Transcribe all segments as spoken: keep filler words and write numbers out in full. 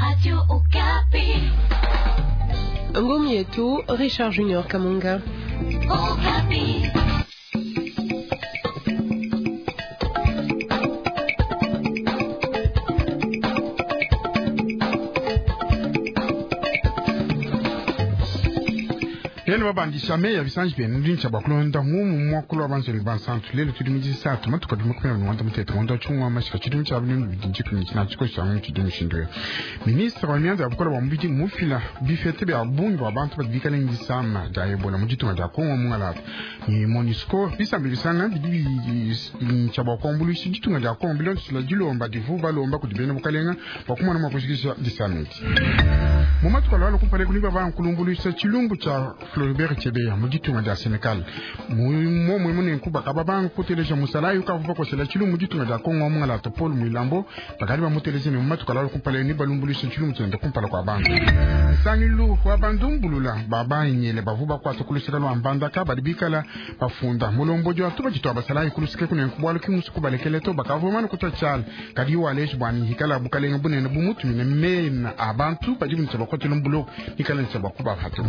Radio Okapi. Ngome yetu Richard Junior Kamunga. Okapi. Lelo babandisha me ya bisanji pe ndin cha bakulonda ngumu mwakulo abanzo libansantu lelo tudimiji satu matuka dumukwe mwanda mutete mwanda chungwa mashika chidimi cha abinu bidinji kunyichi na chiko cha mwanda chidimi shindwe Ministre wa mianza ya bukola wa mbidi mufila bifete be abungi wa bantu ba dibika lengi sama da ebola mujitu nga jakonwa mwala ni Monisco bisa bilisanga bibi cha bakombulu shijitu nga jakonwa bilon sila jilo mba divu balo mba kudibene bukalenga wakuma na mwakushikisha disameti Mumatu kwa lalo kumpale kuniba ba nkulumbulu isa chilumbu cha Floribert Chebeya mujitu nga Senegal mu mo mu ne kuba kababa nkuteleja musala yuka vuva ko sela chilumbu mujitu nga Kongo mwala to Paul Muilambo bakali ba muteleje ne mumatu kwa lalo kumpale ni balumbulu isa chilumbu tende kumpala kwa bantu sangilu wa bandumbulula baba nyele bavuba kwa to kulisika lo ambanda ka badibikala bafunda mulombojo atuba jitwa basala ikulusike kunen kubwalo kimusu kubalekele to bakavuma kuto chal kadi walesh bwani hikala bukalenga bunene bumutu ne mena abantu bajibu ntaba ko tulumbulo hikala ntaba kuba hatu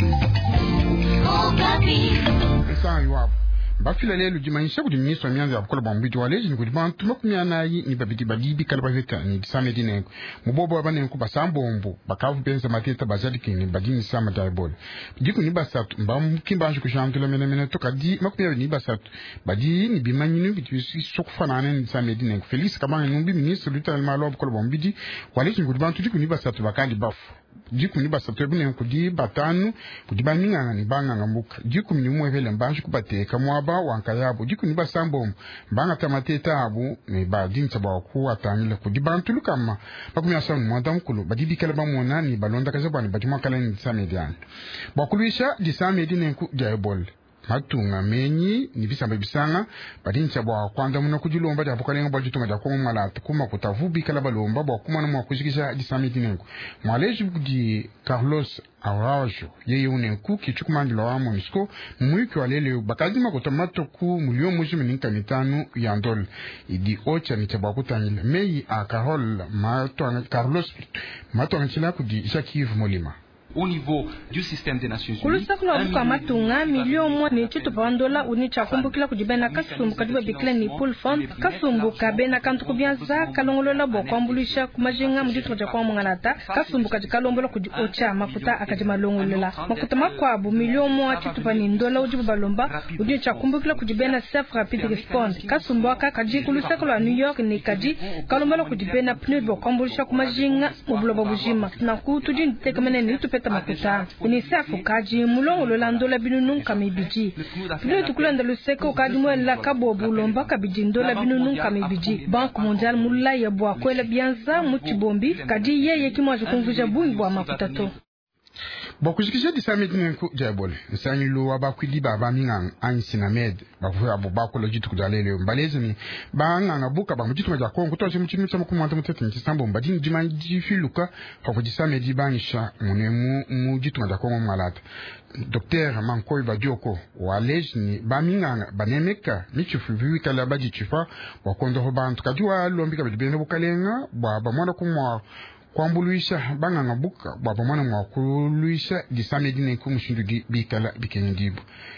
Okapi. Sangi wapo bafila lelo jimanisha kudi ministro wa mianza ya bukola bambiti waleji ni kudi bantu makumiana yi ni babiti badibi kala baveta ni disame dinenko mubobo wabane nku basambombo bakavu pensa mateta bazadiki ni badini sama daibole diku ni basatu mbamu kimbanju kushantula mena mena toka di makumiana ni basatu badi ni bimanyinu bitu sokufanane ni disame dinenko Felice Kabanga numbi ministro luta almalo bukola bambiti waleji ni kudi bantu diku ni basatu bakali bafu diku ni basatu ebune kudi batanu kudi baminga ni banga ngamuka diku ni mwevele mbanju kubateka mwaba wankayabo diku ni basambo mbanga tamateta abu ne badin taba ku atanile ku dibantu kama bakumya samu mwanda mkulu badibi kala bamona ni balonda kazaba ni badima kala ni samedian bakulisha disamedi ne ku jaibol matunga menyi ni bisamba bisanga badin taba kwanda muno kujilomba ja bukalenga bajitunga ja ko mala kuma kutavubi kala balomba bakuma na mwakushikisha disamedi ne ku mwaleji di Carlos Arajo yeye unenku kichukumandi la wa Monisco mwiki walele bakadima kutomato ku mulio mujimi ninka mitanu ya ndol idi ocha ni chaba kutanyile mei a Carol mato Carlos mato anchila kudi Jacques Molima au niveau du système des Nations Unies. Kulusakula buka matunga milioni mwa ni chitu pandola uni chakumbukila kujibena kasumbu kadiba bikile ni pool fund kasumbu kabena kantu kubianza kalongolola bokwambulisha kumajinga mjitu cha kwa mwanata kasumbu kajikalombola kuji ocha makuta akajima longolola makuta makwabu milioni mwa chitu panindola ujibu balomba uni chakumbukila kujibena self rapid response kasumbu aka kaji kulusakula New York ni kaji kalombola kujibena pneu bokwambulisha kumajinga mubuloba bujima na kutuji ntekamene ni tupe makuta ni safu kaji mulongo lolandola binunun kamibiji pilo tukulanda luseko kaji mwela kabo bulomba kabiji ndola binunun kamibiji Banque Mondiale mulla ya bwa kwela bianza muchibombi kaji yeye kimwaje kumvuja bungi bwa makuta to Bokushikisha disamedi nenku jaibole nsanyi lo abakwidi baba mingang ansina med bavu abo bakola jitu kudalele mbaleze ni banga ngabuka ba mujitu maja kongo to chimu cha mukumanta mutete ntisambo mbadini jima jifiluka fa kudisamedi banisha munemu mujitu maja kongo malata Docteur Mankoy Badioko waleji ni baminga banemeka michufu viwika la baji chifa wakondo hobantu kajua lombika bidibene bukalenga baba mwana kumwa kwambuluisha banga ngabuka baba mwana mwakuluisha disamedi nenku mushindu bikala bikendibu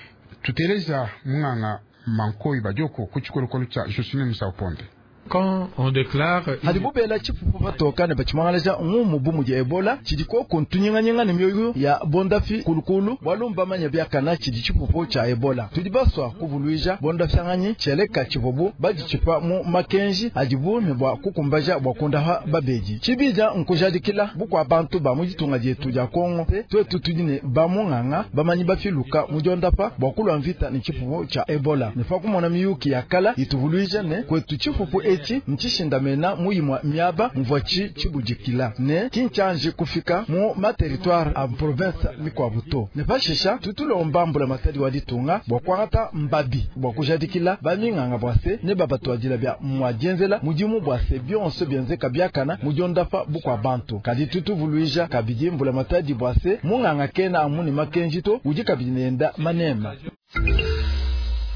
tuteleza munganga Mankoy Badioko kuchikolokolo cha Josine Musaponde Quand on déclare hadibubela chipupu batoka ne bachimangalaja ngumu bumu ya Ebola chidiko kontunyinga nyinga ne myoyo ya bondafi kulukulu walumba manya byakana chidi chipupu cha Ebola tudibaswa kuvuluija bondafi nganyi cheleka chipupu baji chipa mu makenji adibu ne bwa kukumbaja bwa kondaha babeji chibija nkujadikila bukwa abantu ba mujitunga jetu ja Kongo twe tutudine bamunganga bamanyi bafiluka mujondapa bwa kulwa mvita ni chipupu cha Ebola ne fakumona miyuki yakala ituvuluija ne kwetu chipupu echi nchishinda mena muyimwa miaba mvochi chibujikila ne kinchanje kufika mu ma territoire a province mikwa buto ne bashisha tutulomba mbula matadi waditunga bokwata mbabi bokujadikila baminganga bwase ne babatwadila bya mwajenzela mujimu bwase byonse byenze kabyakana mujondafa bukwa bantu kadi tutuvuluija kabiji mbula matadi bwase munganga kena amuni makenjito ujikabinenda manema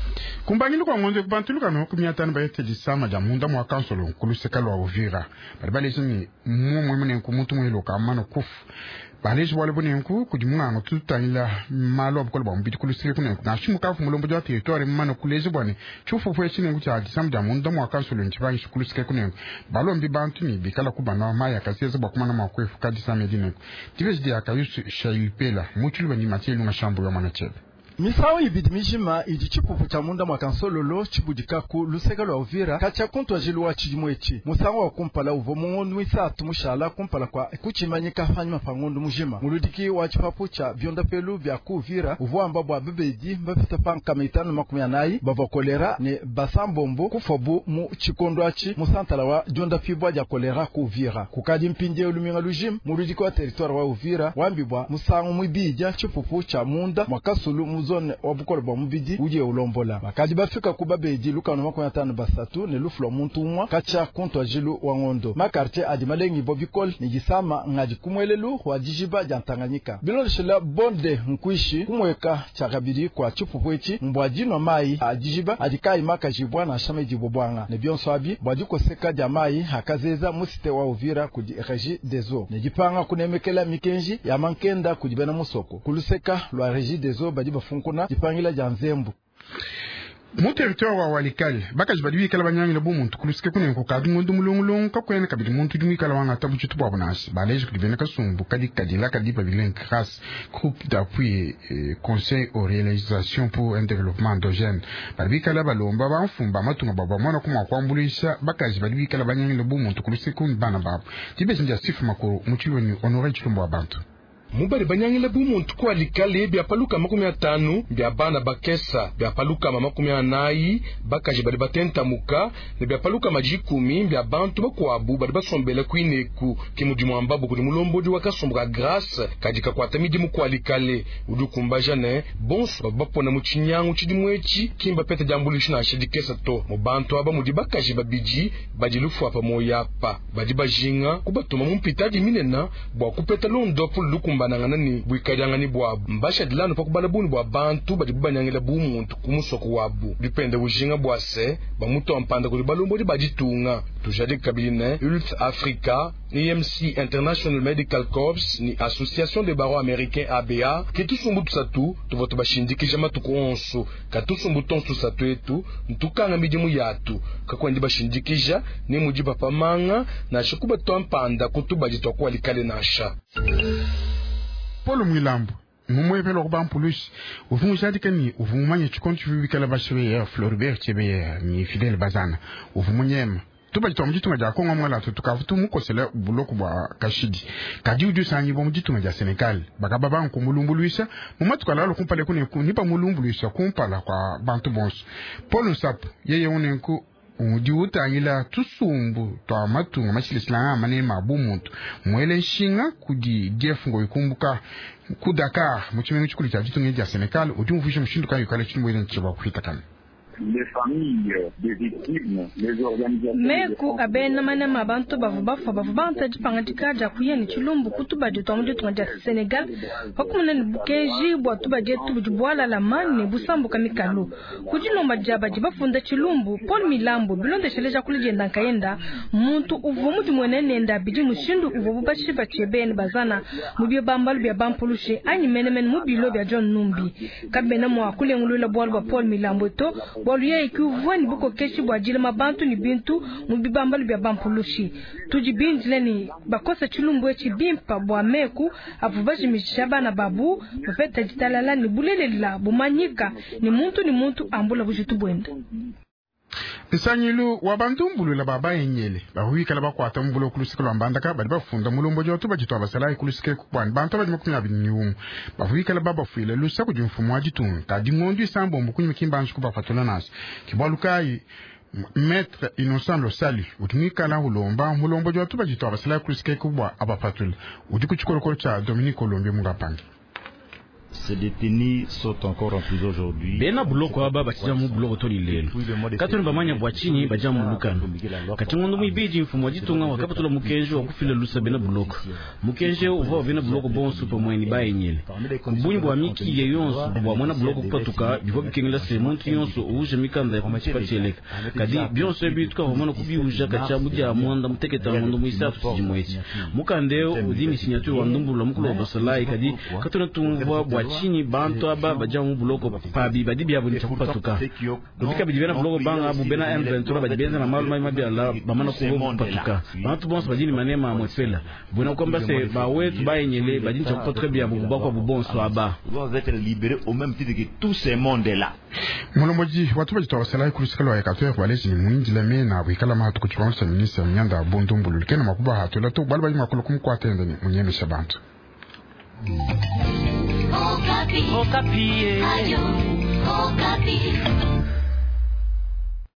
kumbangili kwa ngonde kubantuluka no kumyatana bayete disama ja munda mwa kansolo kuluseka lwa Uvira bali bali sini mu mu mene ku mutu mwelo ka mano kuf bali jwale bone ku kujimunga ngo tutanyila malo abukolo ba mbiti kuluseka kuno na shimu kafu mulombo jwa territoire mano kulezi bone chufu fwe sini ngo cha disama ja munda mwa kansolo nchibangi kuluseka kuno balo mbi bantu ni bikala kubana maya kaseze bakumana makwefu ka disama dine tivezi dia kayusu shailpela muchulu bani matielu ngashambo ya mwanachebe Misawo ibidi mijima idi chipupu cha munda mwakansololo chibudikaku luseka lwa Uvira kacha kuntwa jilu wa chijimwechi musango wa kumpala uvo mungondu mwisa tumushala kumpala kwa kuchimanyika fanyuma pangondu mujima muludiki wa chipapu cha vionda pelu vya ku Uvira uvo ambabu wa bebeji mbafita panka meitanu makumia nai bava kolera ni basambombo kufobu mu chikondo achi musantala wa vionda fibwa ja kolera ku Uvira kukadi mpinje uluminga lujim muludiki wa territoire wa Uvira wambibwa musango mwibija chipupu cha munda mwakasulu zone wabukolo ba mubidi uje ulombola bakaji bafika kubabeji lukano makumi tano basatu ne luflo muntu umwa kacha kontwa jilu wangondo makarte adi malengi bobikol ni gisama ngaji kumwelelu wa jijiba jantanganyika bilolishela bonde nkuishi kumweka chakabiri kwa chupupwechi mbwajino mai ajijiba adikai maka jibwa na shame jibobwanga ne bionso abi bwajiko seka jamai hakazeza musite wa Uvira kudi Régie des Eaux ne jipanga kunemekela mikenji ya mankenda kujibena musoko kuluseka lwa Régie des Eaux badiba kuna jipangila janzembu mu territoire wa Walikale bakaji badiwi kala banyangila bu muntu kulusike kunen ko kadu ngondu mulongolong ka kwene kabidi muntu dumi kala wanga tabu chitu bwa bonasi baleje kudibena kasumbu kadi kadila kadi pabilen grâce groupe d'appui et conseil aux réalisations pour un développement endogène badiwi kala balomba bamfumba matunga baba mwana kuma kwambulisha bakaji badiwi kala banyangila bu muntu kulusike kun bana babu tibeje ndia sifu makoro muchilweni honoré chilombo abantu mubali banyangile bu muntu kwa Walikale bya paluka makumi atanu bya bana bakesa bya paluka makumi anayi bakaje bali batenta muka ne bya paluka majikumi bya bantu bakwabu bali basombela kwineku kimudimwamba bukuli mulomboji wakasomboka grâce kadika kwata midi mu kwa Walikale udukumba jane bonso babapona mu chinyangu chidimwechi kimba pete jambulisha na shidikesa to mu bantu aba mudi bakaje babiji bajilufu apa moyapa badi bajinga kubatuma mu mpitaji minena bwa kupeta londo pulu banangana ni bwikajanga ni bwa mbasha dilano pa kubalabuni bwa bantu badi banyangela bu muntu kumusoko wabu dipende bujinga bwase bamuto ampanda kuli balombo di bajitunga tujade kabine Ult Africa I M C International Medical Corps ni Association des Barreaux Américains A B A kitusumbu tusatu tuvoto bashindiki jama tukonso katusumbu tonsu satu etu ntukanga midimu yatu kakwendi bashindikija ni mujiba pamanga na shikuba tompanda kutuba jitwa kwa Walikale nasha Polo Mwilambo mumwe pelo ko bampulush uvumu jadika ni uvumu manye chikontu bibikala bashwe ya Floribert Chebe ni Fidel Bazana uvumu nyema tuba jitu mjitu ngaja Kongo mwala tukafutu mukosela buloko bwa Kashidi kadi udu sanyi bo mjitu ngaja Senegal bakaba banko mulumbuluisha mumatu kala lo kumpale kune nipa mulumbuluisha kumpala kwa bantu bonso Polo Sap yeye unenku udi utangila tusumbu twa matunga machilisanga mane mabumuntu mwele shinga kudi jefungo ikumbuka ku Dakar muchimengu chikuli cha jitu ngeja Senegal udi mfisha mshindu kan yukale chimwele nchiba kuhita kama les familles des victimes, les organisations. Meku abena manama bantu bavubafa bavubanta jipangatika ja kuyeni chilumbu kutuba de tomo de tonja Senegal bakumana ni bukeji bwa tuba je tubu jibwala la mani busambu kamikalu kujino majaba jibafunda chilumbu Paul Milambo bilonde sheleja kulije ndankayenda muntu uvumu jimwenene nda biji mushindu uvubu bashiba chebeni bazana mubye bambalu bya bampulushe anyi menemen mubilo bya John Numbi kabena mwa kule ngulula bwa Paul Milambo to boluye ikuvwani buko keshi bwa jile mabantu ni bintu mubibambalu bya bampulushi tujibindile ni bakosa chilumbu echi bimpa bwa meku avuvaji mishaba na babu mfeta jitalala ni bulele la bumanyika ni muntu ni muntu ambula bujitu bwenda Isanyilu wabantu mbulu la baba yenyele bahuika la bakwata mbulo kulusika lwa mbandaka bali bafunda mulombo jotu bajitwa basala kulusika kubwan bantu bali makumya abinyum bahuika la baba fuile lusa kujumfumu ajitun kadi ngondu isambo mbukunyi mikimbanshi kuba fatula nasi kibalukai Maître Innocent Losali utumika la ulomba mulombo jotu bajitwa basala kulusika kubwa abafatula udiku chikolokolo cha Dominique Olombe Mungapangi Ces détenus sont encore en prison aujourd'hui. Bena buloko aba batija mu buloko to lilelo. Katoni bamanya bwachini baja mu lukano. Katingondo mu ibiji mfumo jitunga wakapatula mukenje wakufile lusa bena buloko. Mukenje uva bena buloko bon super mweni bayenyele. Kubunyi bwa miki ye yonso bwa mwana buloko kupatuka bivo bikengela se muntu yonso uje mikanda ya kumachipacheleka. Kadi bionso ebituka homana kubiuja kachamu dia mwanda muteketa ngondo mu isafu tijimwechi. Mukandeo udini signature wa ndumbula mukulu basalai kadi katona tumva bwachini bantu aba baja mu buloko pabi badi bya buni chakupatuka. Kupika bidibena buloko banga abu bena M vingt-trois badibeza na maluma mabi ala bamana kubo patuka. Bantu bonso badini manema amwefela. Bona kwamba se bawetu bayenyele badini chakupatuka bya bubakwa bubonso aba. Doivent être libérés au même titre que tous ces mondes-là. Molomoji watu bajitawa salai kulisikalo ya katwe kwa lezi ni muindi leme na wikala mahatu kuchiwansa minisa mnyanda bondumbulu. Kena makuba hatu lato balba ima kulukumu kwa tenda ni mnyeme shabantu. Okapi. Okapi. Ayo. Okapi.